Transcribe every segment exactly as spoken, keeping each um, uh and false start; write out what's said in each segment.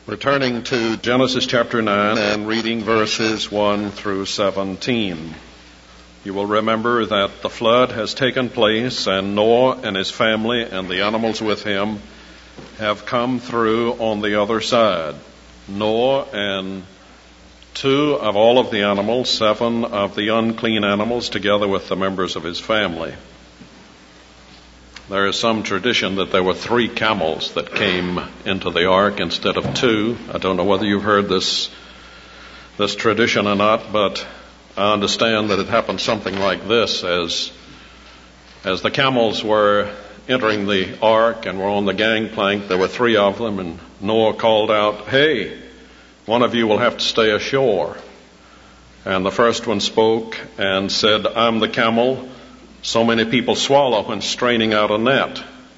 We're turning to Genesis chapter nine and reading verses one through seventeen. You will remember that the flood has taken place, and Noah and his family and the animals with him have come through on the other side. Noah and two of all of the animals, seven of the unclean animals, together with the members of his family. There is some tradition that there were three camels that came into the ark instead of two. I don't know whether you've heard this this tradition or not, but I understand that it happened something like this. As as the camels were entering the ark and were on the gangplank, there were three of them, and Noah called out, "Hey, one of you will have to stay ashore." And the first one spoke and said, "I'm the camel so many people swallow when straining out a net."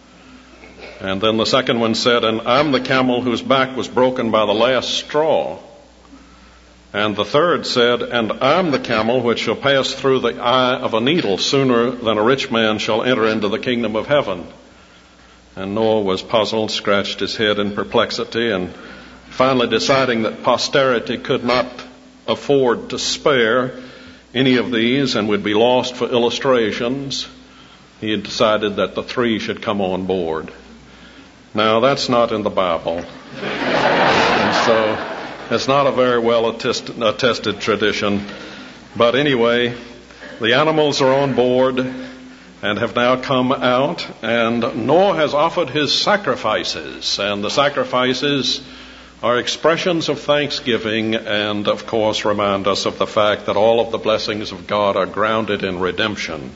And then the second one said, "And I'm the camel whose back was broken by the last straw." And the third said, "And I'm the camel which shall pass through the eye of a needle sooner than a rich man shall enter into the kingdom of heaven." And Noah was puzzled, scratched his head in perplexity, and finally deciding that posterity could not afford to spare any of these and would be lost for illustrations, he had decided that the three should come on board. Now, that's not in the Bible. And so it's not a very well attested, attested tradition. But anyway, the animals are on board and have now come out, and Noah has offered his sacrifices, and the sacrifices are expressions of thanksgiving and, of course, remind us of the fact that all of the blessings of God are grounded in redemption.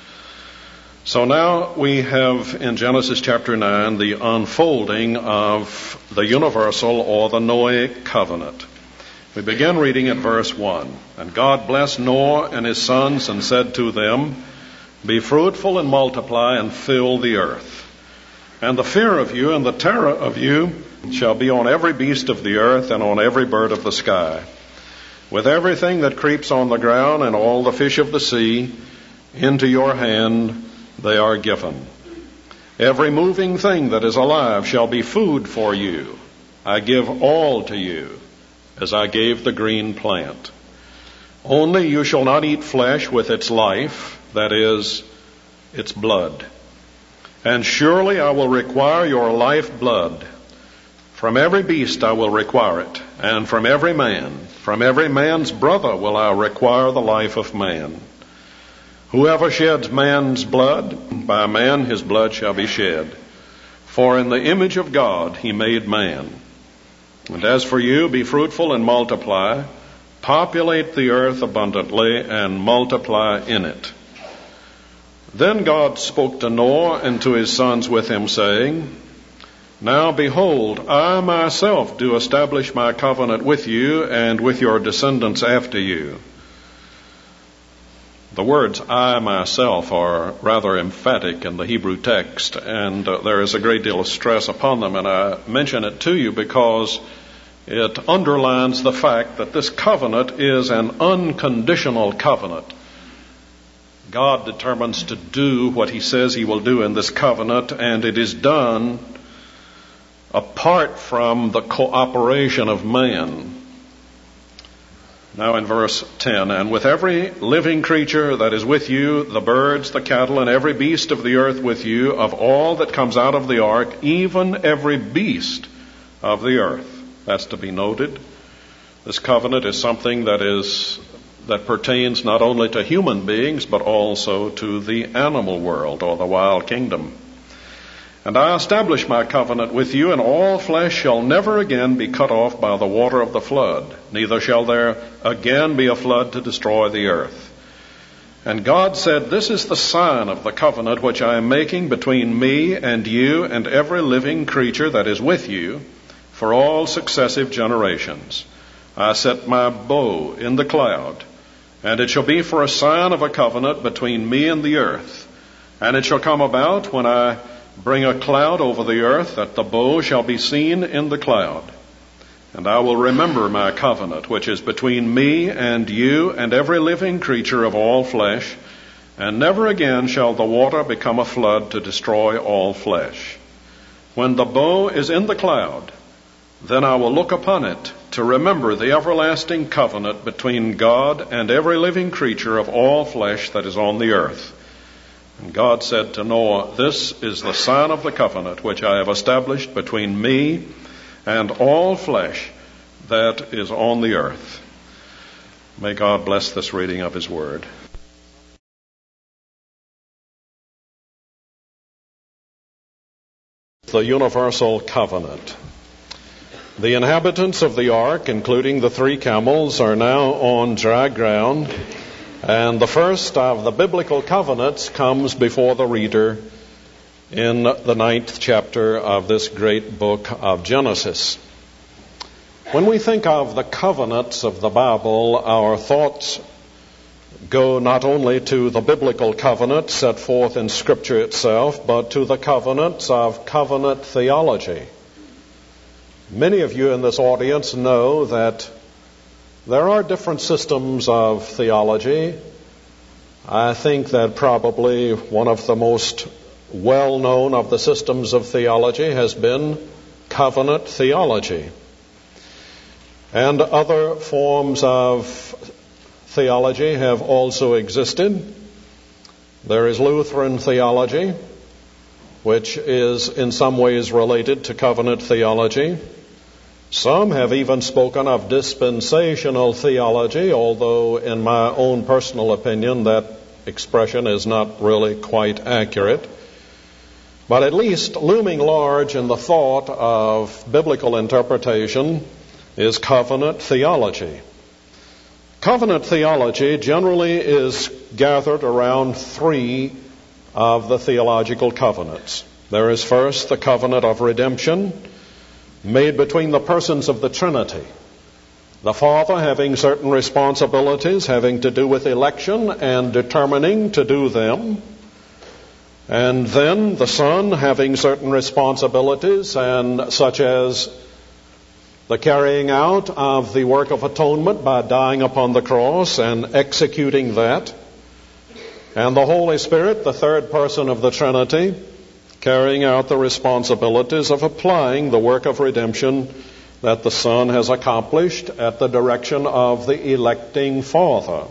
So now we have in Genesis chapter nine the unfolding of the universal or the Noahic covenant. We begin reading at verse one. "And God blessed Noah and his sons and said to them, Be fruitful and multiply and fill the earth. And the fear of you and the terror of you shall be on every beast of the earth and on every bird of the sky, with everything that creeps on the ground and all the fish of the sea. Into your hand they are given. Every moving thing that is alive shall be food for you. I give all to you, as I gave the green plant. Only you shall not eat flesh with its life, that is, its blood. And surely I will require your life blood. From every beast I will require it, and from every man, from every man's brother will I require the life of man. Whoever sheds man's blood, by man his blood shall be shed. For in the image of God he made man. And as for you, be fruitful and multiply, populate the earth abundantly, and multiply in it." Then God spoke to Noah and to his sons with him, saying, "Now behold, I myself do establish my covenant with you and with your descendants after you." The words "I myself" are rather emphatic in the Hebrew text, and uh, there is a great deal of stress upon them, and I mention it to you because it underlines the fact that this covenant is an unconditional covenant. God determines to do what he says he will do in this covenant, and it is done apart from the cooperation of man. Now in verse ten, "And with every living creature that is with you, the birds, the cattle, and every beast of the earth with you, of all that comes out of the ark, even every beast of the earth." That's to be noted. This covenant is something that is that pertains not only to human beings, but also to the animal world or the wild kingdom. "And I establish my covenant with you, and all flesh shall never again be cut off by the water of the flood, neither shall there again be a flood to destroy the earth. And God said, This is the sign of the covenant which I am making between me and you and every living creature that is with you for all successive generations. I set my bow in the cloud, and it shall be for a sign of a covenant between me and the earth. And it shall come about when I bring a cloud over the earth, that the bow shall be seen in the cloud. And I will remember my covenant, which is between me and you and every living creature of all flesh, and never again shall the water become a flood to destroy all flesh. When the bow is in the cloud, Then I will look upon it to remember the everlasting covenant between God and every living creature of all flesh that is on the earth. And God said to Noah, this is the sign of the covenant which I have established between me and all flesh that is on the earth. May God bless this reading of His Word. The universal covenant. The inhabitants of the ark, including the three camels, are now on dry ground, and the first of the biblical covenants comes before the reader in the ninth chapter of this great book of Genesis. When we think of the covenants of the Bible, our thoughts go not only to the biblical covenant set forth in Scripture itself, but to the covenants of covenant theology. Many of you in this audience know that there are different systems of theology. I think that probably one of the most well-known of the systems of theology has been covenant theology. And other forms of theology have also existed. There is Lutheran theology, which is in some ways related to covenant theology. Some have even spoken of dispensational theology, although in my own personal opinion that expression is not really quite accurate. But at least looming large in the thought of biblical interpretation is covenant theology. Covenant theology generally is gathered around three of the theological covenants. There is first the covenant of redemption made between the persons of the Trinity. The Father having certain responsibilities having to do with election and determining to do them. And then the Son having certain responsibilities, and such as the carrying out of the work of atonement by dying upon the cross and executing that. And the Holy Spirit, the third person of the Trinity, carrying out the responsibilities of applying the work of redemption that the Son has accomplished at the direction of the electing Father.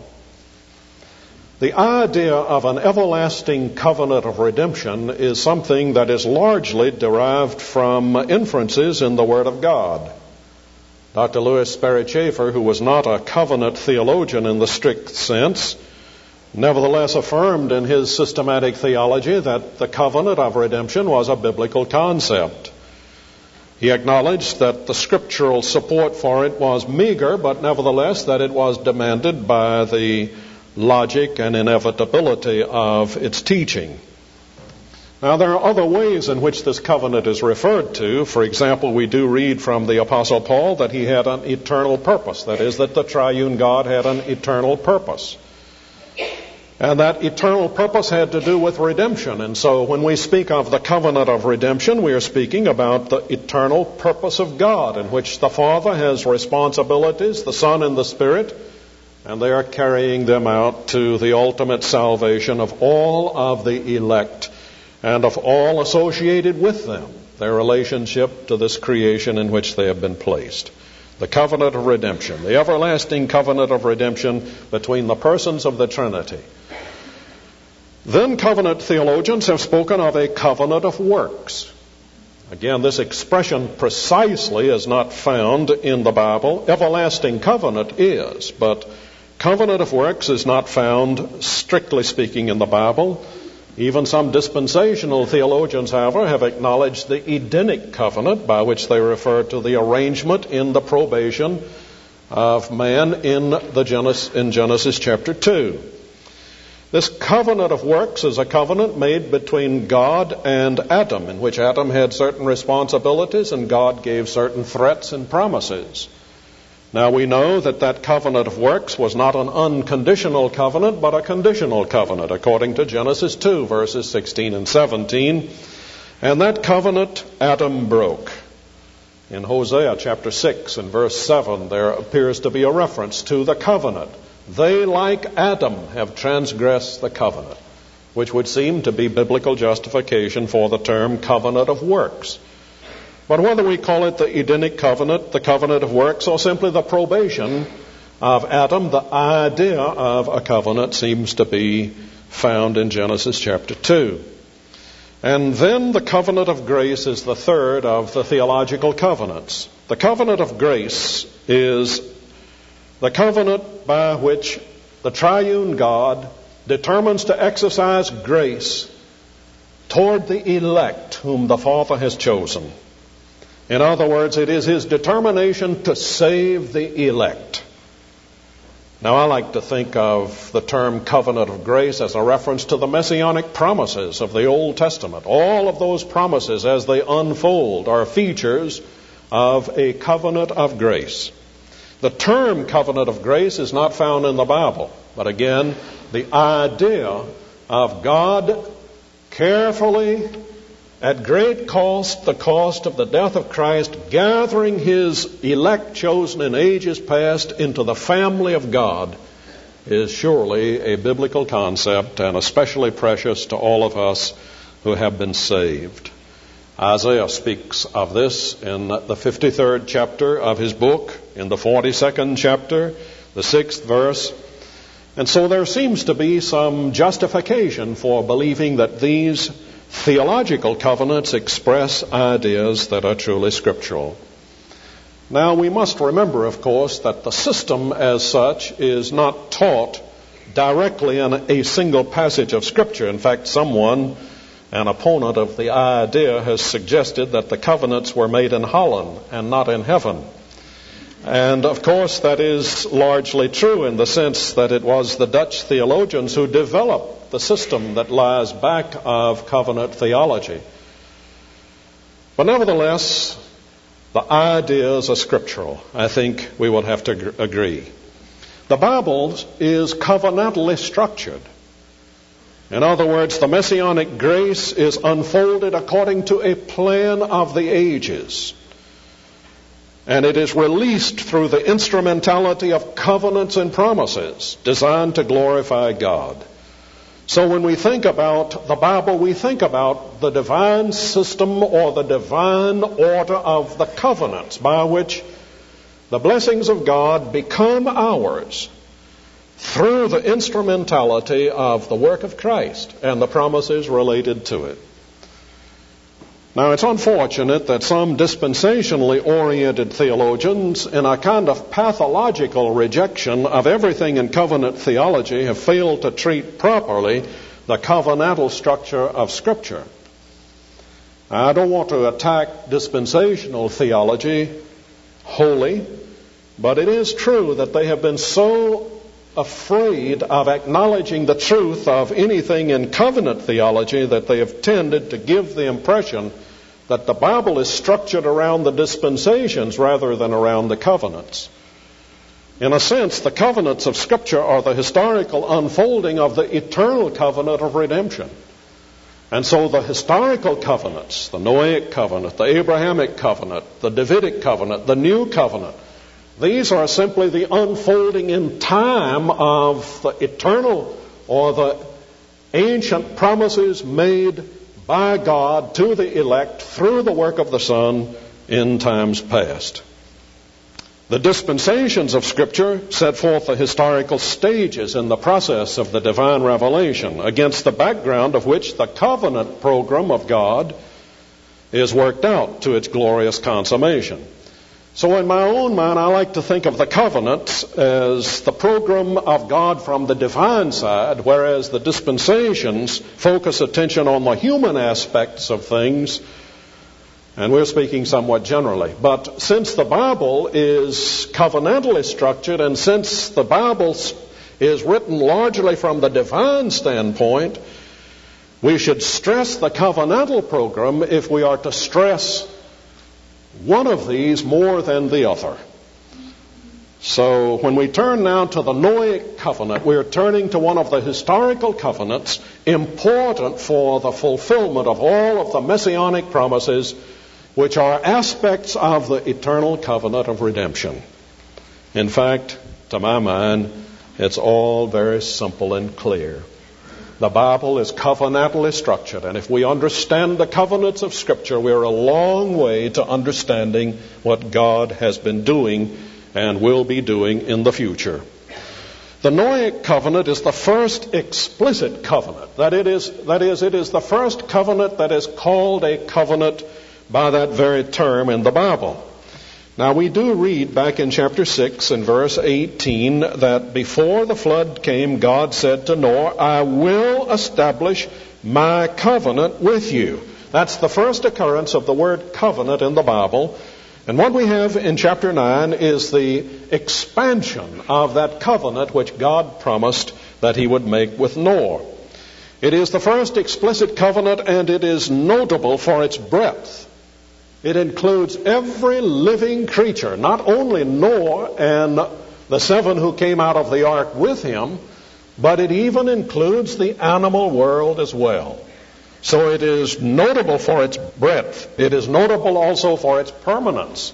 The idea of an everlasting covenant of redemption is something that is largely derived from inferences in the Word of God. Doctor Louis Sperry Chafer, who was not a covenant theologian in the strict sense, nevertheless affirmed in his systematic theology that the covenant of redemption was a biblical concept. He acknowledged that the scriptural support for it was meager, but nevertheless that it was demanded by the logic and inevitability of its teaching. Now, there are other ways in which this covenant is referred to. For example, we do read from the Apostle Paul that he had an eternal purpose. That is, that the triune God had an eternal purpose. And that eternal purpose had to do with redemption. And so when we speak of the covenant of redemption, we are speaking about the eternal purpose of God, in which the Father has responsibilities, the Son and the Spirit, and they are carrying them out to the ultimate salvation of all of the elect and of all associated with them, their relationship to this creation in which they have been placed. The covenant of redemption, the everlasting covenant of redemption between the persons of the Trinity. Then covenant theologians have spoken of a covenant of works. Again, this expression precisely is not found in the Bible. Everlasting covenant is, but covenant of works is not found, strictly speaking, in the Bible. Even some dispensational theologians, however, have acknowledged the Edenic covenant, by which they refer to the arrangement in the probation of man in the Genesis, in Genesis chapter two. This covenant of works is a covenant made between God and Adam, in which Adam had certain responsibilities and God gave certain threats and promises. Now we know that that covenant of works was not an unconditional covenant, but a conditional covenant, according to Genesis two, verses sixteen and seventeen. And that covenant Adam broke. In Hosea chapter six and verse seven, there appears to be a reference to the covenant. They, like Adam, have transgressed the covenant, which would seem to be biblical justification for the term covenant of works. But whether we call it the Edenic covenant, the covenant of works, or simply the probation of Adam, the idea of a covenant seems to be found in Genesis chapter two. And then the covenant of grace is the third of the theological covenants. The covenant of grace is the covenant by which the triune God determines to exercise grace toward the elect whom the Father has chosen. In other words, it is his determination to save the elect. Now, I like to think of the term covenant of grace as a reference to the messianic promises of the Old Testament. All of those promises, as they unfold, are features of a covenant of grace. The term covenant of grace is not found in the Bible, but again, the idea of God carefully, at great cost, the cost of the death of Christ, gathering his elect chosen in ages past into the family of God, is surely a biblical concept and especially precious to all of us who have been saved. Isaiah speaks of this in the fifty-third chapter of his book, in the forty-second chapter, the sixth verse. And so there seems to be some justification for believing that these theological covenants express ideas that are truly scriptural. Now, we must remember, of course, that the system as such is not taught directly in a single passage of Scripture. In fact, someone, an opponent of the idea, has suggested that the covenants were made in Holland and not in heaven. And, of course, that is largely true in the sense that it was the Dutch theologians who developed the system that lies back of covenant theology. But nevertheless, the ideas are scriptural. I think we would have to agree. The Bible is covenantally structured. In other words, the messianic grace is unfolded according to a plan of the ages. And it is released through the instrumentality of covenants and promises designed to glorify God. So when we think about the Bible, we think about the divine system or the divine order of the covenants by which the blessings of God become ours through the instrumentality of the work of Christ and the promises related to it. Now, it's unfortunate that some dispensationally oriented theologians, in a kind of pathological rejection of everything in covenant theology, have failed to treat properly the covenantal structure of Scripture. I don't want to attack dispensational theology wholly, but it is true that they have been so afraid of acknowledging the truth of anything in covenant theology that they have tended to give the impression that the Bible is structured around the dispensations rather than around the covenants. In a sense, the covenants of Scripture are the historical unfolding of the eternal covenant of redemption. And so the historical covenants, the Noahic covenant, the Abrahamic covenant, the Davidic covenant, the new covenant, these are simply the unfolding in time of the eternal or the ancient promises made by God to the elect through the work of the Son in times past. The dispensations of Scripture set forth the historical stages in the process of the divine revelation, against the background of which the covenant program of God is worked out to its glorious consummation. So in my own mind, I like to think of the covenants as the program of God from the divine side, whereas the dispensations focus attention on the human aspects of things, and we're speaking somewhat generally. But since the Bible is covenantally structured, and since the Bible is written largely from the divine standpoint, we should stress the covenantal program if we are to stress one of these more than the other. So when we turn now to the Noahic covenant, we are turning to one of the historical covenants important for the fulfillment of all of the messianic promises, which are aspects of the eternal covenant of redemption. In fact, to my mind, it's all very simple and clear. The Bible is covenantally structured, and if we understand the covenants of Scripture, we're a long way to understanding what God has been doing and will be doing in the future. The Noahic covenant is the first explicit covenant. That it is, that is, it is the first covenant that is called a covenant by that very term in the Bible. Now, we do read back in chapter six and verse eighteen that before the flood came, God said to Noah, I will establish my covenant with you. That's the first occurrence of the word covenant in the Bible. And what we have in chapter nine is the expansion of that covenant which God promised that he would make with Noah. It is the first explicit covenant, and it is notable for its breadth. It includes every living creature, not only Noah and the seven who came out of the ark with him, but it even includes the animal world as well. So it is notable for its breadth. It is notable also for its permanence,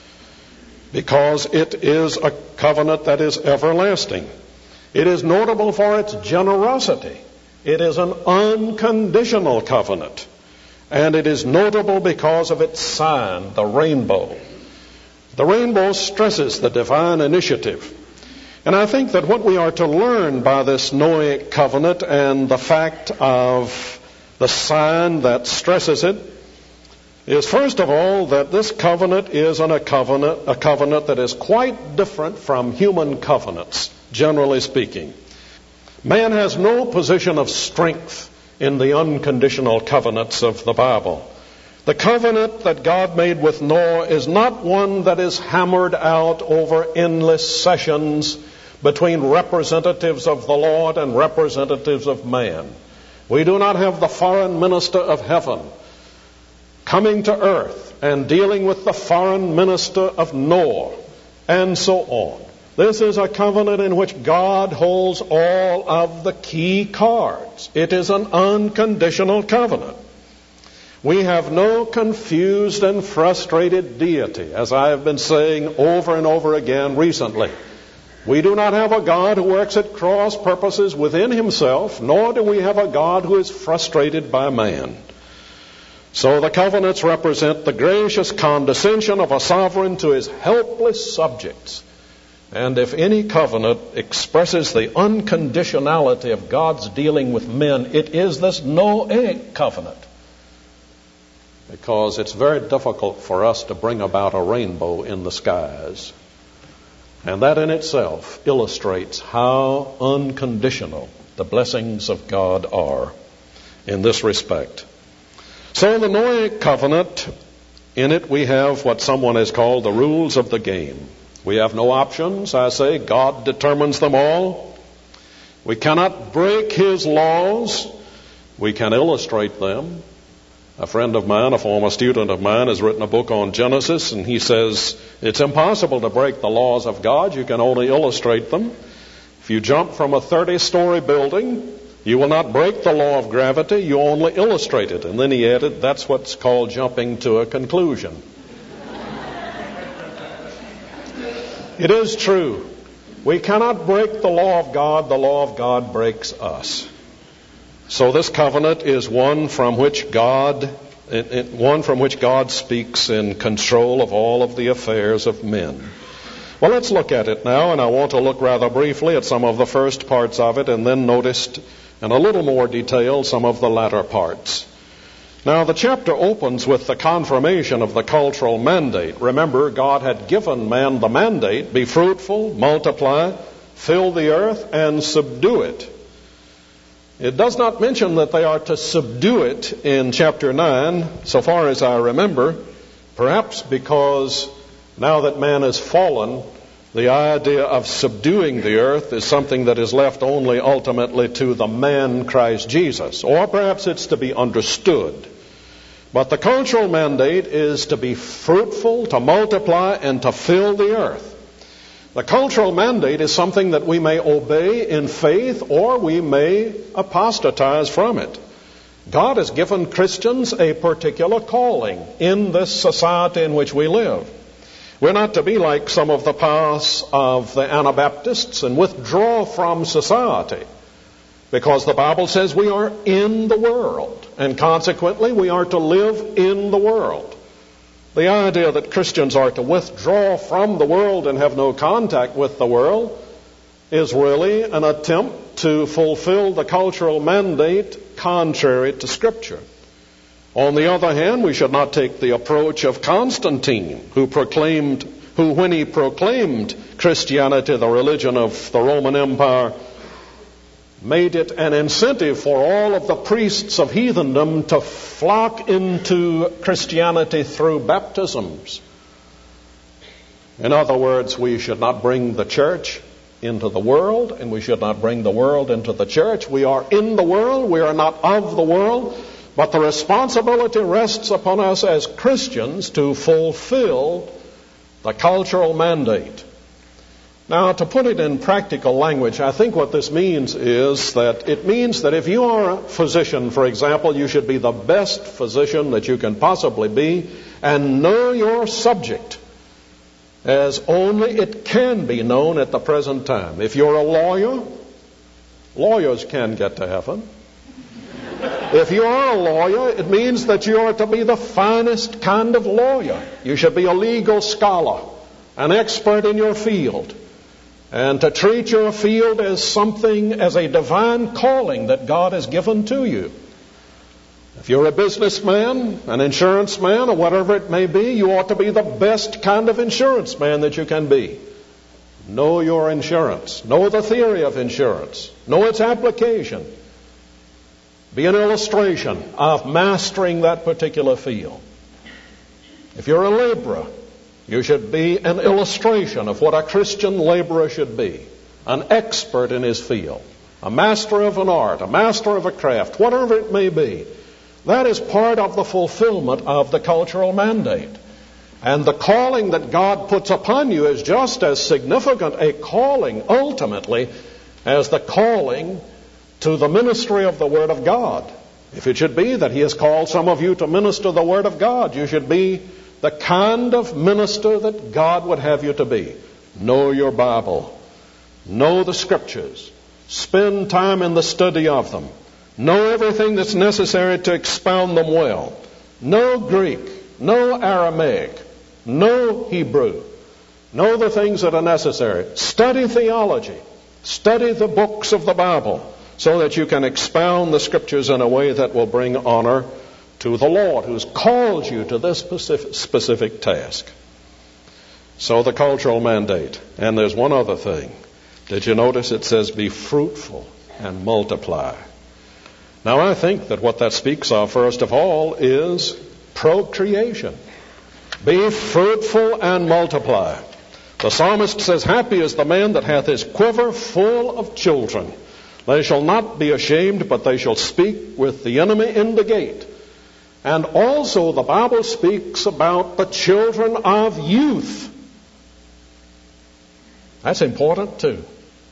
because it is a covenant that is everlasting. It is notable for its generosity. It is an unconditional covenant. And it is notable because of its sign, the rainbow. The rainbow stresses the divine initiative. And I think that what we are to learn by this Noahic covenant and the fact of the sign that stresses it is, first of all, that this covenant is an, a covenant, a covenant that is quite different from human covenants, generally speaking. Man has no position of strength in the unconditional covenants of the Bible. The covenant that God made with Noah is not one that is hammered out over endless sessions between representatives of the Lord and representatives of man. We do not have the foreign minister of heaven coming to earth and dealing with the foreign minister of Noah, and so on. This is a covenant in which God holds all of the key cards. It is an unconditional covenant. We have no confused and frustrated deity, as I have been saying over and over again recently. We do not have a God who works at cross purposes within himself, nor do we have a God who is frustrated by man. So the covenants represent the gracious condescension of a sovereign to his helpless subjects. And if any covenant expresses the unconditionality of God's dealing with men, it is this Noahic covenant. Because it's very difficult for us to bring about a rainbow in the skies. And that in itself illustrates how unconditional the blessings of God are in this respect. So the Noahic covenant, in it we have what someone has called the rules of the game. We have no options. I say God determines them all. We cannot break his laws. We can illustrate them. A friend of mine, a former student of mine, has written a book on Genesis, and he says it's impossible to break the laws of God. You can only illustrate them. If you jump from a thirty-story building, you will not break the law of gravity. You only illustrate it. And then he added, that's what's called jumping to a conclusion. It is true. We cannot break the law of God. The law of God breaks us. So this covenant is one from which God, one from which God speaks in control of all of the affairs of men. Well, let's look at it now, and I want to look rather briefly at some of the first parts of it, and then notice in a little more detail some of the latter parts. Now, the chapter opens with the confirmation of the cultural mandate. Remember, God had given man the mandate, be fruitful, multiply, fill the earth, and subdue it. It does not mention that they are to subdue it in chapter nine, so far as I remember, perhaps because now that man has fallen, the idea of subduing the earth is something that is left only ultimately to the man Christ Jesus. Or perhaps it's to be understood. But the cultural mandate is to be fruitful, to multiply, and to fill the earth. The cultural mandate is something that we may obey in faith, or we may apostatize from it. God has given Christians a particular calling in this society in which we live. We're not to be like some of the paths of the Anabaptists and withdraw from society. because the Bible says we are in the world, and consequently we are to live in the world. The idea that Christians are to withdraw from the world and have no contact with the world is really an attempt to fulfill the cultural mandate contrary to Scripture. On the other hand, we should not take the approach of Constantine, who proclaimed, who when he proclaimed Christianity, the religion of the Roman Empire, made it an incentive for all of the priests of heathendom to flock into Christianity through baptisms. In other words, we should not bring the church into the world, and we should not bring the world into the church. We are in the world, we are not of the world, but the responsibility rests upon us as Christians to fulfill the cultural mandate. Now, to put it in practical language, I think what this means is that it means that if you are a physician, for example, you should be the best physician that you can possibly be and know your subject as only it can be known at the present time. If you're a lawyer, lawyers can get to heaven. If you are a lawyer, it means that you are to be the finest kind of lawyer. You should be a legal scholar, an expert in your field, and to treat your field as something, as a divine calling that God has given to you. If you're a businessman, an insurance man, or whatever it may be, you ought to be the best kind of insurance man that you can be. Know your insurance. Know the theory of insurance. Know its application. Be an illustration of mastering that particular field. If you're a laborer, you should be an illustration of what a Christian laborer should be. An expert in his field. A master of an art, a master of a craft, whatever it may be. That is part of the fulfillment of the cultural mandate. And the calling that God puts upon you is just as significant a calling, ultimately, as the calling to the ministry of the Word of God. If it should be that He has called some of you to minister the Word of God, you should be the kind of minister that God would have you to be. Know your Bible. Know the Scriptures. Spend time in the study of them. Know everything that's necessary to expound them well. Know Greek. Know Aramaic. Know Hebrew. Know the things that are necessary. Study theology. Study the books of the Bible, so that you can expound the Scriptures in a way that will bring honor to the Lord, who's called you to this specific, specific task. So the cultural mandate. And there's one other thing. Did you notice it says, be fruitful and multiply? Now I think that what that speaks of, first of all, is procreation. Be fruitful and multiply. The psalmist says, happy is the man that hath his quiver full of children. They shall not be ashamed, but they shall speak with the enemy in the gate. And also the Bible speaks about the children of youth. That's important too.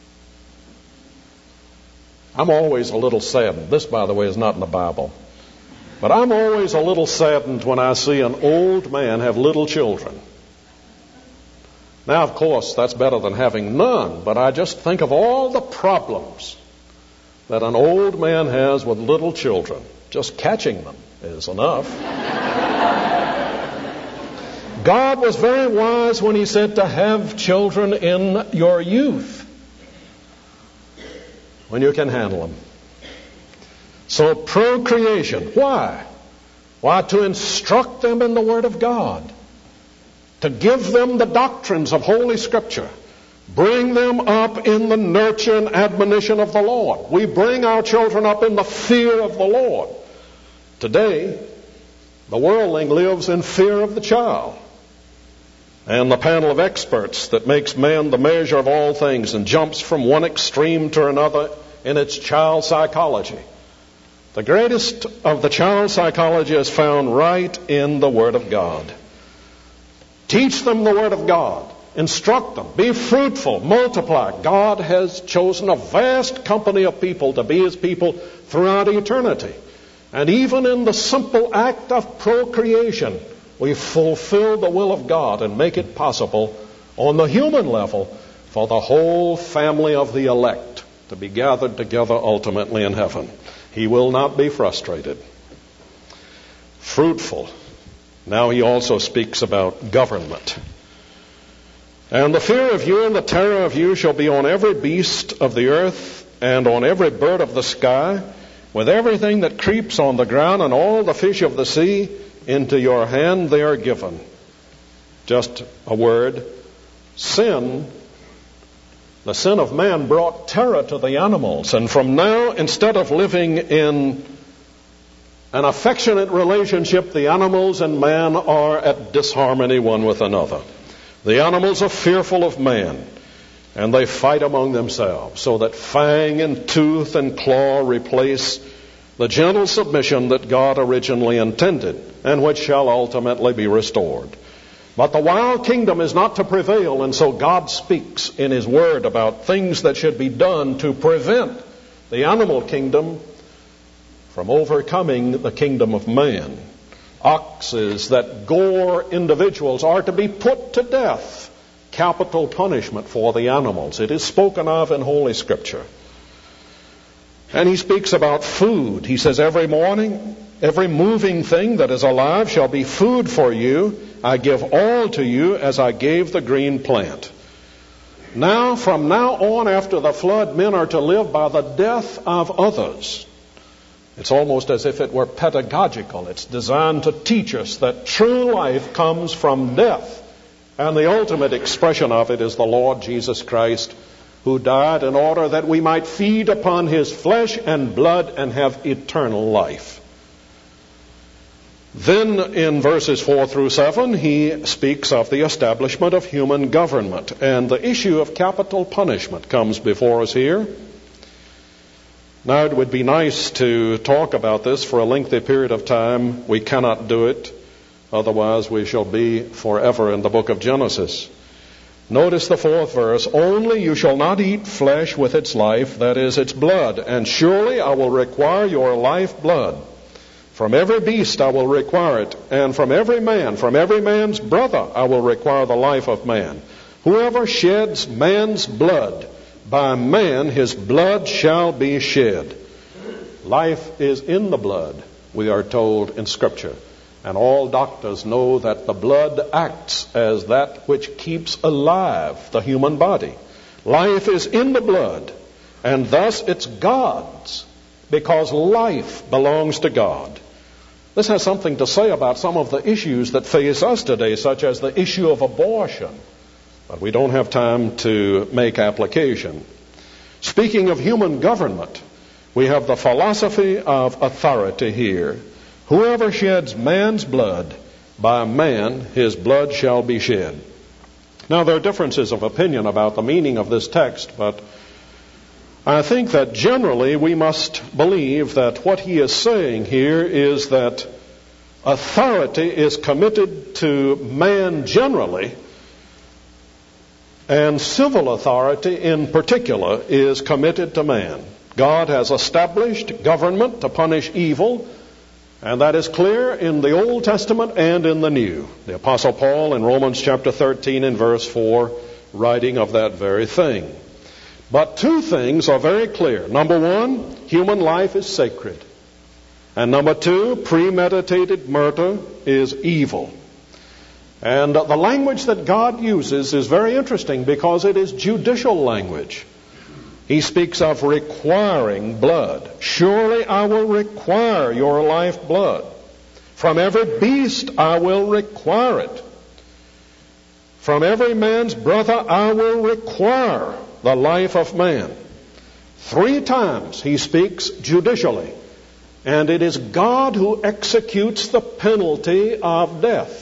I'm always a little saddened. This, by the way, is not in the Bible. But I'm always a little saddened when I see an old man have little children. Now, of course, that's better than having none, but I just think of all the problems that an old man has with little children. Just catching them is enough. God was very wise when He said to have children in your youth, when you can handle them. So procreation. Why? Why, to instruct them in the Word of God. To give them the doctrines of Holy Scripture. Bring them up in the nurture and admonition of the Lord. We bring our children up in the fear of the Lord. Today, the worldling lives in fear of the child. And the panel of experts that makes man the measure of all things and jumps from one extreme to another in its child psychology. The greatest of the child psychology is found right in the Word of God. Teach them the Word of God. Instruct them. Be fruitful. Multiply. God has chosen a vast company of people to be His people throughout eternity. And even in the simple act of procreation, we fulfill the will of God and make it possible on the human level for the whole family of the elect to be gathered together ultimately in heaven. He will not be frustrated. Fruitful. Now he also speaks about government. And the fear of you and the terror of you shall be on every beast of the earth and on every bird of the sky, with everything that creeps on the ground and all the fish of the sea. Into your hand they are given. Just a word. Sin, the sin of man brought terror to the animals. And from now, instead of living in an affectionate relationship, the animals and man are at disharmony one with another. The animals are fearful of man, and they fight among themselves, so that fang and tooth and claw replace the gentle submission that God originally intended, and which shall ultimately be restored. But the wild kingdom is not to prevail, and so God speaks in His Word about things that should be done to prevent the animal kingdom from overcoming the kingdom of man. Oxes that gore individuals are to be put to death. Capital punishment for the animals. It is spoken of in Holy Scripture. And he speaks about food. He says, every morning, every moving thing that is alive shall be food for you. I give all to you as I gave the green plant. Now, from now on after the flood, men are to live by the death of others. It's almost as if it were pedagogical. It's designed to teach us that true life comes from death. And the ultimate expression of it is the Lord Jesus Christ, who died in order that we might feed upon His flesh and blood and have eternal life. Then in verses four through seven, he speaks of the establishment of human government. And the issue of capital punishment comes before us here. Now, it would be nice to talk about this for a lengthy period of time. We cannot do it. Otherwise, we shall be forever in the book of Genesis. Notice the fourth verse. Only you shall not eat flesh with its life, that is, its blood. And surely I will require your life blood. From every beast I will require it. And from every man, from every man's brother, I will require the life of man. Whoever sheds man's blood, by man his blood shall be shed. Life is in the blood, we are told in Scripture. And all doctors know that the blood acts as that which keeps alive the human body. Life is in the blood, and thus it's God's, because life belongs to God. This has something to say about some of the issues that face us today, such as the issue of abortion. But we don't have time to make application. Speaking of human government, we have the philosophy of authority here. Whoever sheds man's blood, by man his blood shall be shed. Now, there are differences of opinion about the meaning of this text, but I think that generally we must believe that what he is saying here is that authority is committed to man generally, and civil authority in particular is committed to man. God has established government to punish evil, and that is clear in the Old Testament and in the New. The Apostle Paul in Romans chapter thirteen and verse four, writing of that very thing. But two things are very clear. Number one, human life is sacred. And number two, premeditated murder is evil. And the language that God uses is very interesting because it is judicial language. He speaks of requiring blood. Surely I will require your life blood. From every beast I will require it. From every man's brother I will require the life of man. Three times he speaks judicially. And it is God who executes the penalty of death.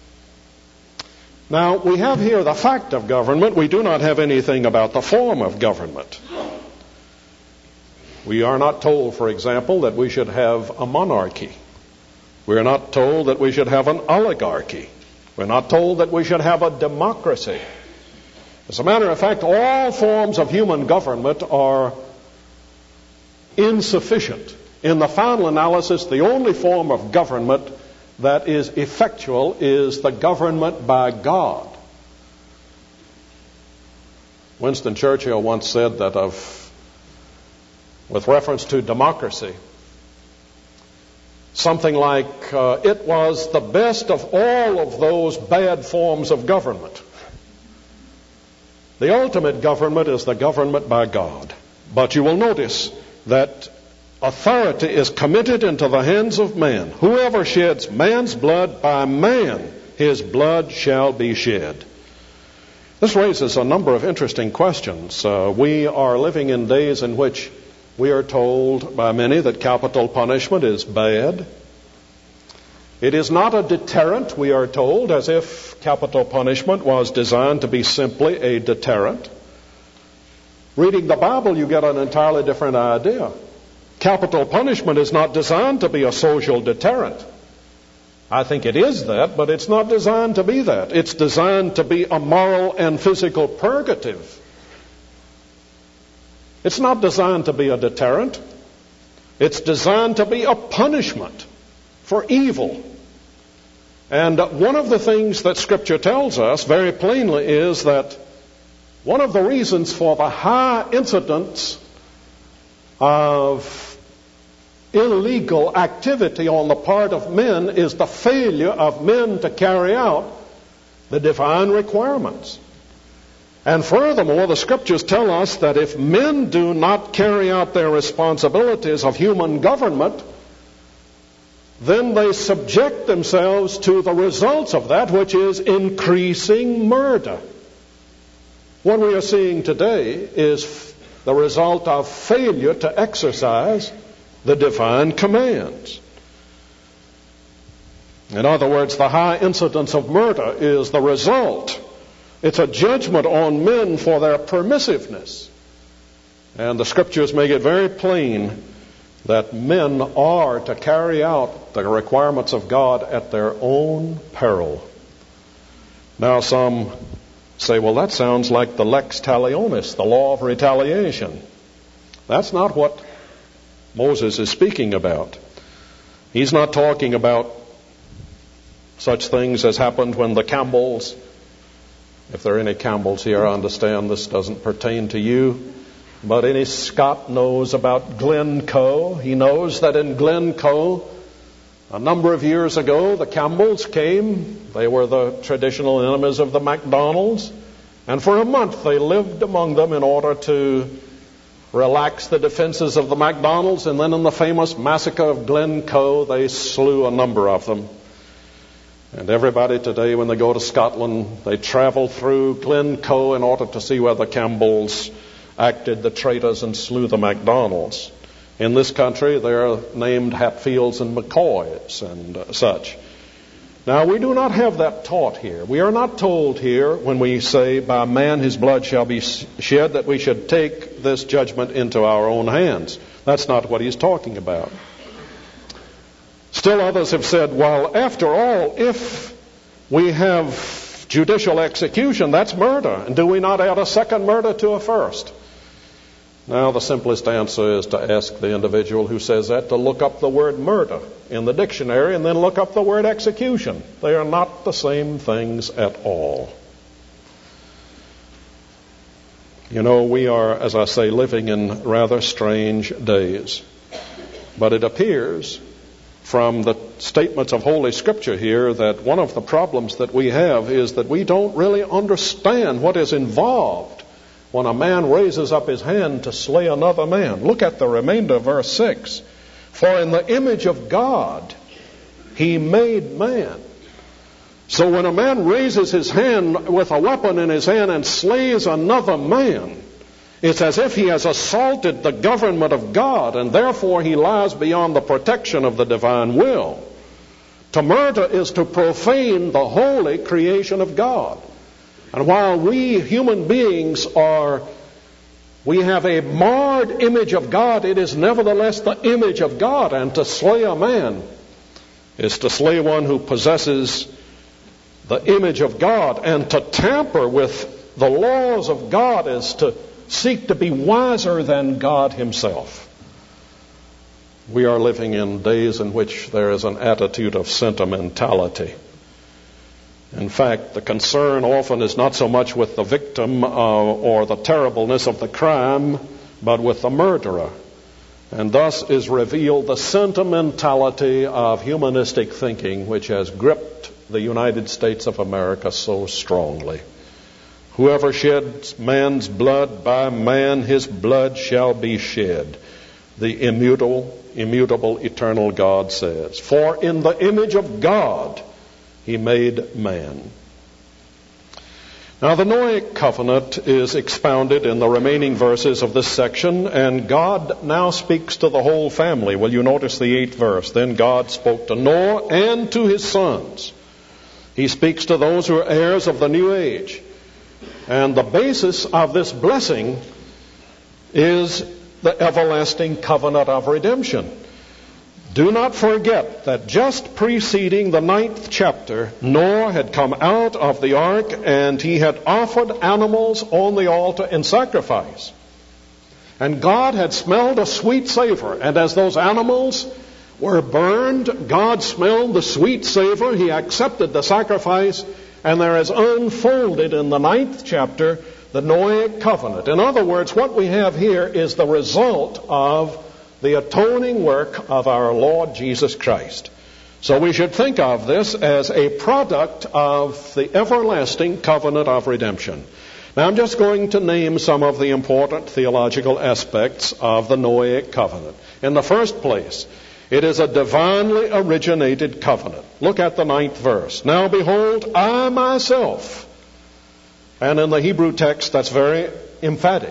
Now, we have here the fact of government. We do not have anything about the form of government. We are not told, for example, that we should have a monarchy. We are not told that we should have an oligarchy. We're not told that we should have a democracy. As a matter of fact, all forms of human government are insufficient. In the final analysis, the only form of government that is effectual is the government by God. Winston Churchill once said that of with reference to democracy. Something like, uh, it was the best of all of those bad forms of government. The ultimate government is the government by God. But you will notice that authority is committed into the hands of man. Whoever sheds man's blood, by man his blood shall be shed. This raises a number of interesting questions. Uh, we are living in days in which we are told by many that capital punishment is bad. It is not a deterrent, we are told, as if capital punishment was designed to be simply a deterrent. Reading the Bible, you get an entirely different idea. Capital punishment is not designed to be a social deterrent. I think it is that, but it's not designed to be that. It's designed to be a moral and physical purgative. It's not designed to be a deterrent. It's designed to be a punishment for evil. And one of the things that Scripture tells us very plainly is that one of the reasons for the high incidence of illegal activity on the part of men is the failure of men to carry out the divine requirements. And furthermore, the Scriptures tell us that if men do not carry out their responsibilities of human government, then they subject themselves to the results of that, which is increasing murder. What we are seeing today is the result of failure to exercise the divine commands. In other words, the high incidence of murder is the result. It's a judgment on men for their permissiveness. And the Scriptures make it very plain that men are to carry out the requirements of God at their own peril. Now some say, well, that sounds like the lex talionis, the law of retaliation. That's not what Moses is speaking about. He's not talking about such things as happened when the Campbells, if there are any Campbells here, I understand this doesn't pertain to you, but any Scot knows about Glencoe. He knows that in Glencoe, a number of years ago, the Campbells came. They were the traditional enemies of the MacDonalds. And for a month they lived among them in order to relax the defenses of the MacDonalds. And then in the famous massacre of Glencoe, they slew a number of them. And everybody today, when they go to Scotland, they travel through Glencoe in order to see where the Campbells acted the traitors and slew the MacDonalds. In this country, they're named Hatfields and McCoys and uh, such. Now, we do not have that taught here. We are not told here, when we say, by man his blood shall be shed, that we should take this judgment into our own hands. That's not what he's talking about. Still others have said, well, after all, if we have judicial execution, that's murder. And do we not add a second murder to a first? Now, the simplest answer is to ask the individual who says that to look up the word murder in the dictionary and then look up the word execution. They are not the same things at all. You know, we are, as I say, living in rather strange days. But it appears from the statements of Holy Scripture here that one of the problems that we have is that we don't really understand what is involved when a man raises up his hand to slay another man. Look at the remainder of verse six. For in the image of God he made man. So when a man raises his hand with a weapon in his hand and slays another man, it's as if he has assaulted the government of God, and therefore he lies beyond the protection of the divine will. To murder is to profane the holy creation of God. And while we human beings are, we have a marred image of God, it is nevertheless the image of God. And to slay a man is to slay one who possesses the image of God. And to tamper with the laws of God is to seek to be wiser than God himself. We are living in days in which there is an attitude of sentimentality. In fact, the concern often is not so much with the victim uh, or the terribleness of the crime, but with the murderer. And thus is revealed the sentimentality of humanistic thinking which has gripped the United States of America so strongly. Whoever sheds man's blood, by man his blood shall be shed, the immutable, immutable, eternal God says. For in the image of God he made man. Now the Noahic covenant is expounded in the remaining verses of this section, and God now speaks to the whole family. Will you notice the eighth verse? Then God spoke to Noah and to his sons. He speaks to those who are heirs of the new age. And the basis of this blessing is the everlasting covenant of redemption. Do not forget that just preceding the ninth chapter, Noah had come out of the ark and he had offered animals on the altar in sacrifice. And God had smelled a sweet savor. And as those animals were burned, God smelled the sweet savor. He accepted the sacrifice. And there is unfolded in the ninth chapter the Noahic covenant. In other words, what we have here is the result of the atoning work of our Lord Jesus Christ. So we should think of this as a product of the everlasting covenant of redemption. Now I'm just going to name some of the important theological aspects of the Noahic covenant. In the first place, it is a divinely originated covenant. Look at the ninth verse. Now behold, I myself. And in the Hebrew text, that's very emphatic.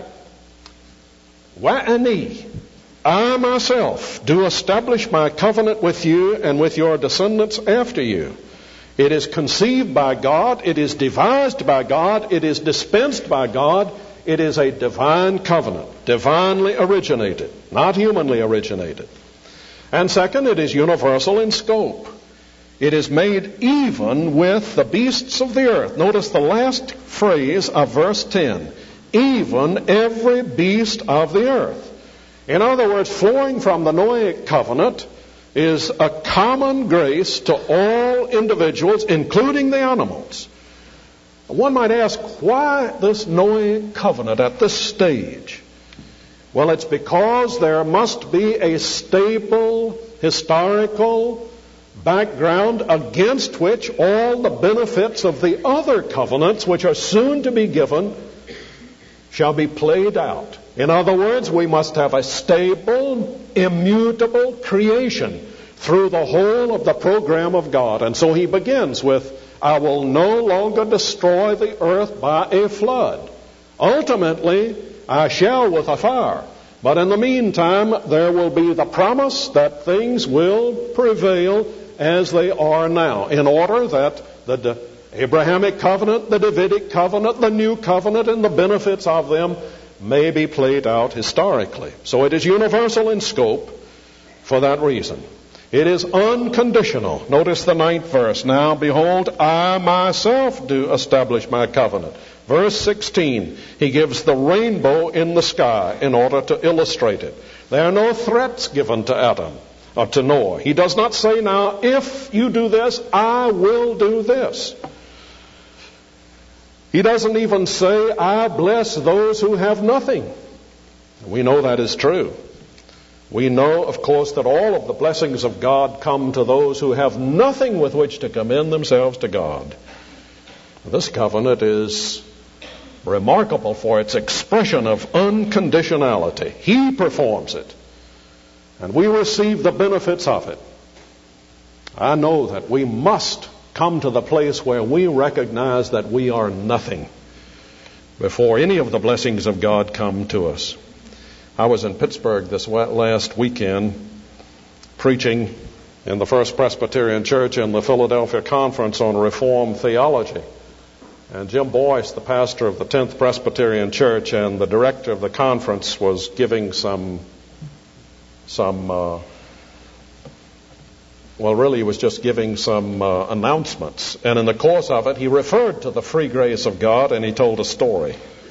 Wa'ani. I myself do establish my covenant with you and with your descendants after you. It is conceived by God. It is devised by God. It is dispensed by God. It is a divine covenant, divinely originated, not humanly originated. And second, it is universal in scope. It is made even with the beasts of the earth. Notice the last phrase of verse ten. Even every beast of the earth. In other words, flowing from the Noahic covenant is a common grace to all individuals, including the animals. One might ask, why this Noahic covenant at this stage? Well, it's because there must be a stable, historical background against which all the benefits of the other covenants, which are soon to be given, shall be played out. In other words, we must have a stable, immutable creation through the whole of the program of God. And so he begins with, I will no longer destroy the earth by a flood. Ultimately, I shall with a fire. But in the meantime, there will be the promise that things will prevail as they are now, in order that the Abrahamic covenant, the Davidic covenant, the new covenant, and the benefits of them may be played out historically. So it is universal in scope for that reason. It is unconditional. Notice the ninth verse. Now behold, I myself do establish my covenant. Verse sixteen, he gives the rainbow in the sky in order to illustrate it. There are no threats given to Adam or to Noah. He does not say, now, if you do this, I will do this. He doesn't even say, I bless those who have nothing. We know that is true. We know, of course, that all of the blessings of God come to those who have nothing with which to commend themselves to God. This covenant is remarkable for its expression of unconditionality. He performs it, and we receive the benefits of it. I know that we must come to the place where we recognize that we are nothing before any of the blessings of God come to us. I was in Pittsburgh this last weekend preaching in the First Presbyterian Church in the Philadelphia Conference on Reformed Theology. And Jim Boyce, the pastor of the tenth Presbyterian Church and the director of the conference, was giving some, some uh, well, really he was just giving some uh, announcements. And in the course of it, he referred to the free grace of God, and he told a story.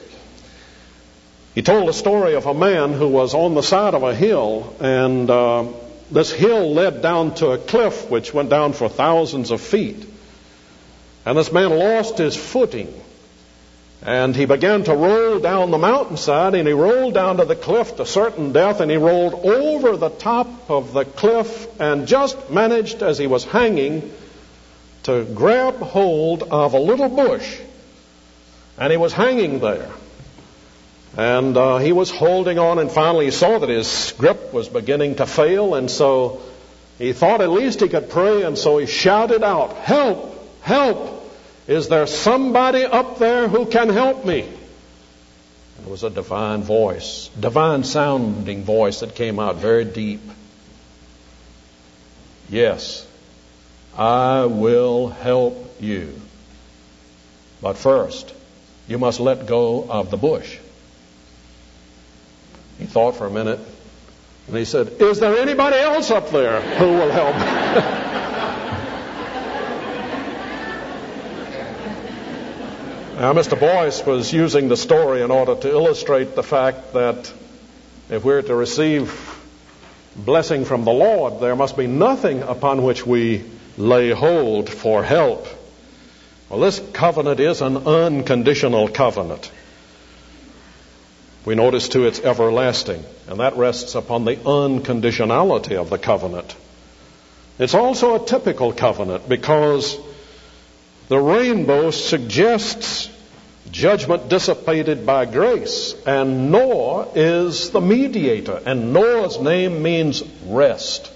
He told a story of a man who was on the side of a hill, and uh, this hill led down to a cliff which went down for thousands of feet. And this man lost his footing, And he began to roll down the mountainside, and he rolled down to the cliff to certain death, and he rolled over the top of the cliff and just managed, as he was hanging, to grab hold of a little bush. And he was hanging there. And uh, he was holding on, and finally he saw that his grip was beginning to fail, and so he thought at least he could pray, and so he shouted out, "Help! Help! Is there somebody up there who can help me?" It was a divine voice, divine sounding voice that came out very deep. "Yes, I will help you. But first, you must let go of the bush." He thought for a minute, and he said, "Is there anybody else up there who will help?" Now, Mister Boyce was using the story in order to illustrate the fact that if we're to receive blessing from the Lord, there must be nothing upon which we lay hold for help. Well, this covenant is an unconditional covenant. We notice, too, it's everlasting, and that rests upon the unconditionality of the covenant. It's also a typical covenant because the rainbow suggests judgment dissipated by grace, and Noah is the mediator, and Noah's name means rest.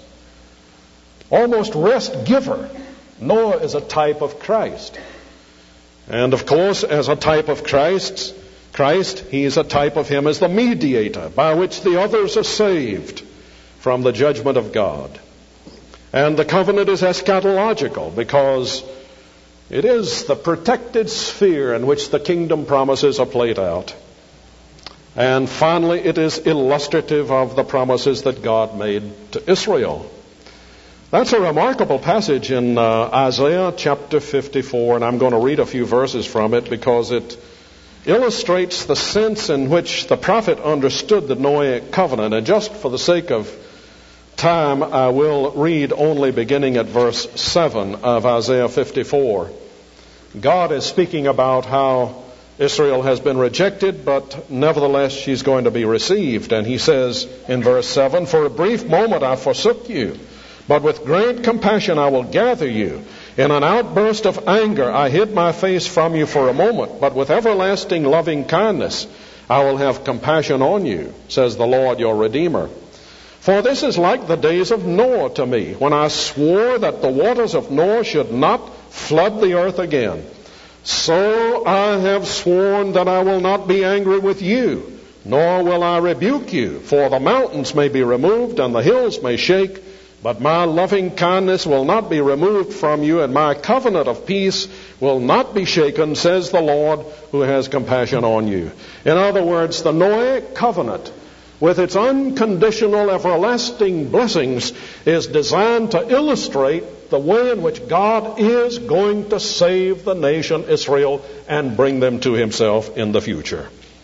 Almost rest giver. Noah is a type of Christ. And of course, as a type of Christ, Christ, he is a type of him as the mediator by which the others are saved from the judgment of God. And the covenant is eschatological because it is the protected sphere in which the kingdom promises are played out. And finally, it is illustrative of the promises that God made to Israel. That's a remarkable passage in uh, Isaiah chapter fifty-four, and I'm going to read a few verses from it because it illustrates the sense in which the prophet understood the Noahic covenant. And just for the sake of time, I will read only beginning at verse seven of Isaiah fifty-four. God is speaking about how Israel has been rejected, but nevertheless she's going to be received. And he says in verse seven, "For a brief moment I forsook you, but with great compassion I will gather you. In an outburst of anger I hid my face from you for a moment, but with everlasting loving kindness I will have compassion on you, says the Lord your Redeemer. For this is like the days of Noah to me, when I swore that the waters of Noah should not flood the earth again. So I have sworn that I will not be angry with you, nor will I rebuke you, for the mountains may be removed and the hills may shake, but my loving kindness will not be removed from you, and my covenant of peace will not be shaken, says the Lord who has compassion on you." In other words, the Noahic covenant, with its unconditional everlasting blessings, is designed to illustrate the way in which God is going to save the nation Israel and bring them to himself in the future.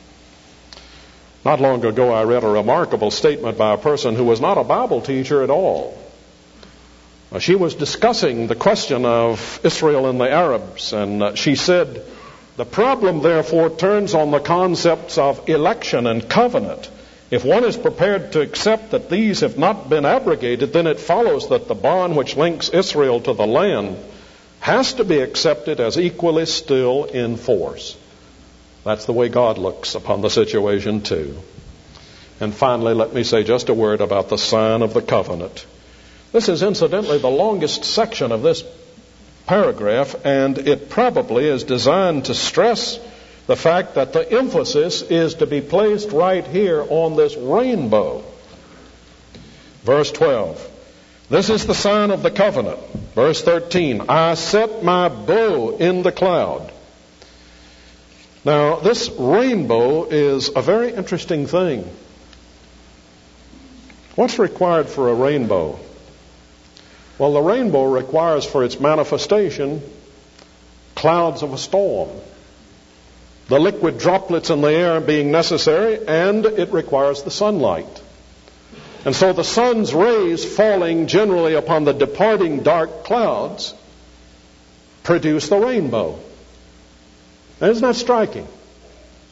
Not long ago, I read a remarkable statement by a person who was not a Bible teacher at all. She was discussing the question of Israel and the Arabs, and she said, "The problem, therefore, turns on the concepts of election and covenant. If one is prepared to accept that these have not been abrogated, then it follows that the bond which links Israel to the land has to be accepted as equally still in force." That's the way God looks upon the situation too. And finally, let me say just a word about the sign of the covenant. This is incidentally the longest section of this paragraph, and it probably is designed to stress the fact that the emphasis is to be placed right here on this rainbow. Verse twelve, "This is the sign of the covenant." Verse thirteen, "I set my bow in the cloud." Now, this rainbow is a very interesting thing. What's required for a rainbow? Well, the rainbow requires for its manifestation clouds of a storm, the liquid droplets in the air being necessary, and it requires the sunlight. And so the sun's rays falling generally upon the departing dark clouds produce the rainbow. Now, isn't that striking?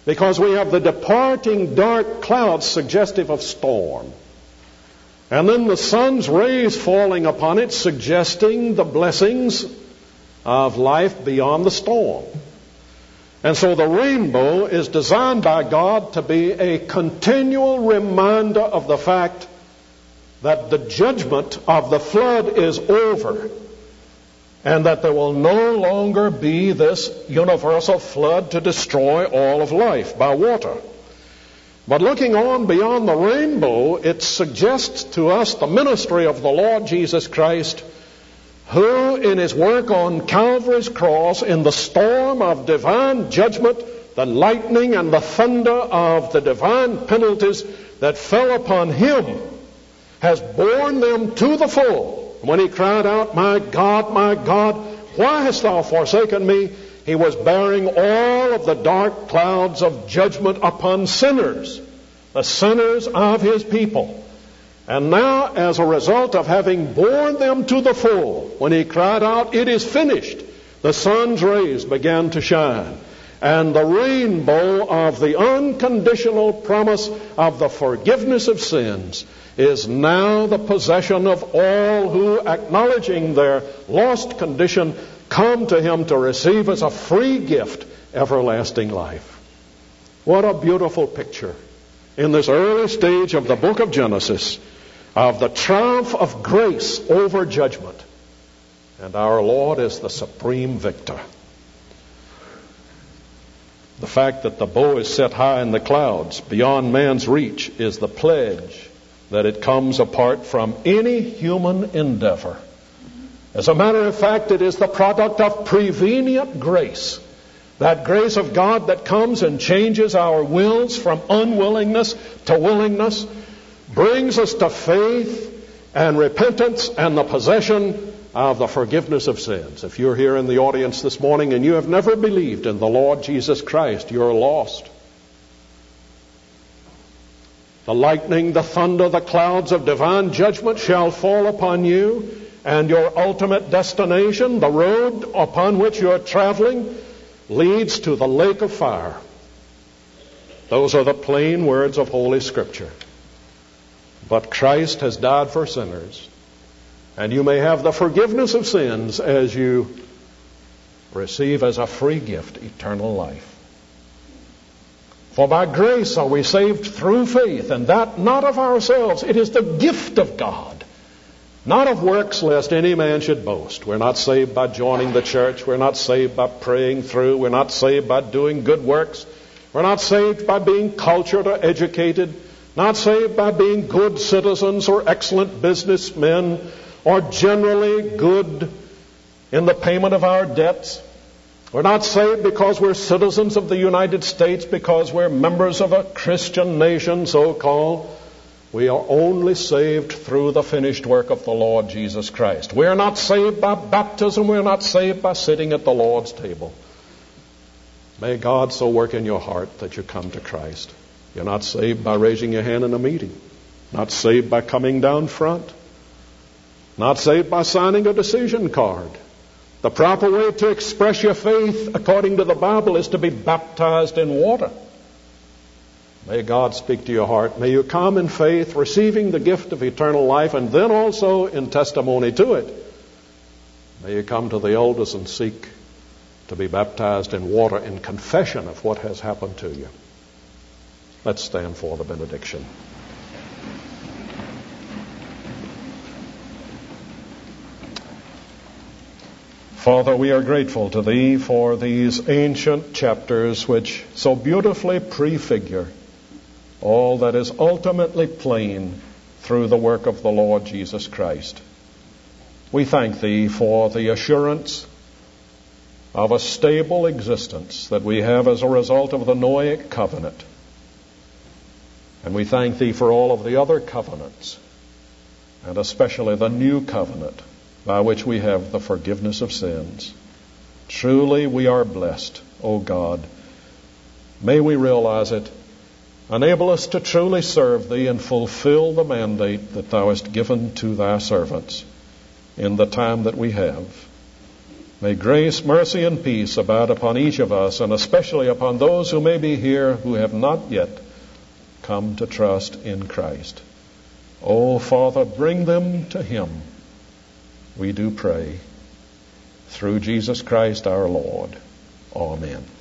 because we have the departing dark clouds suggestive of storm. And then the sun's rays falling upon it, suggesting the blessings of life beyond the storm. And so the rainbow is designed by God to be a continual reminder of the fact that the judgment of the flood is over, and that there will no longer be this universal flood to destroy all of life by water. But looking on beyond the rainbow, it suggests to us the ministry of the Lord Jesus Christ, who in his work on Calvary's cross, in the storm of divine judgment, the lightning and the thunder of the divine penalties that fell upon him, has borne them to the full. When he cried out, "My God, my God, why hast thou forsaken me?" he was bearing all of the dark clouds of judgment upon sinners, the sinners of his people. And now, as a result of having borne them to the full, when he cried out, "It is finished," the sun's rays began to shine. And the rainbow of the unconditional promise of the forgiveness of sins is now the possession of all who, acknowledging their lost condition, come to him to receive as a free gift everlasting life. What a beautiful picture in this early stage of the book of Genesis of the triumph of grace over judgment. And our Lord is the supreme victor. The fact that the bow is set high in the clouds beyond man's reach is the pledge that it comes apart from any human endeavor. As a matter of fact, it is the product of prevenient grace. That grace of God that comes and changes our wills from unwillingness to willingness, brings us to faith and repentance and the possession of the forgiveness of sins. If you're here in the audience this morning and you have never believed in the Lord Jesus Christ, you're lost. The lightning, the thunder, the clouds of divine judgment shall fall upon you, and your ultimate destination, the road upon which you're traveling, leads to the lake of fire. Those are the plain words of Holy Scripture. But Christ has died for sinners, and you may have the forgiveness of sins as you receive as a free gift eternal life. For by grace are we saved through faith, and that not of ourselves. It is the gift of God, not of works, lest any man should boast. We're not saved by joining the church. We're not saved by praying through. We're not saved by doing good works. We're not saved by being cultured or educated. Not saved by being good citizens or excellent businessmen or generally good in the payment of our debts. We're not saved because we're citizens of the United States, because we're members of a Christian nation, so-called. We are only saved through the finished work of the Lord Jesus Christ. We're not saved by baptism. We're not saved by sitting at the Lord's table. May God so work in your heart that you come to Christ. You're not saved by raising your hand in a meeting. Not saved by coming down front. Not saved by signing a decision card. The proper way to express your faith according to the Bible is to be baptized in water. May God speak to your heart. May you come in faith, receiving the gift of eternal life, and then also in testimony to it, may you come to the elders and seek to be baptized in water in confession of what has happened to you. Let's stand for the benediction. Father, we are grateful to Thee for these ancient chapters which so beautifully prefigure all that is ultimately plain through the work of the Lord Jesus Christ. We thank Thee for the assurance of a stable existence that we have as a result of the Noahic covenant. And we thank Thee for all of the other covenants, and especially the new covenant by which we have the forgiveness of sins. Truly we are blessed, O God. May we realize it. Enable us to truly serve Thee and fulfill the mandate that Thou hast given to Thy servants in the time that we have. May grace, mercy, and peace abide upon each of us, and especially upon those who may be here who have not yet come to trust in Christ. Oh, Father, bring them to Him, we do pray, through Jesus Christ our Lord. Amen.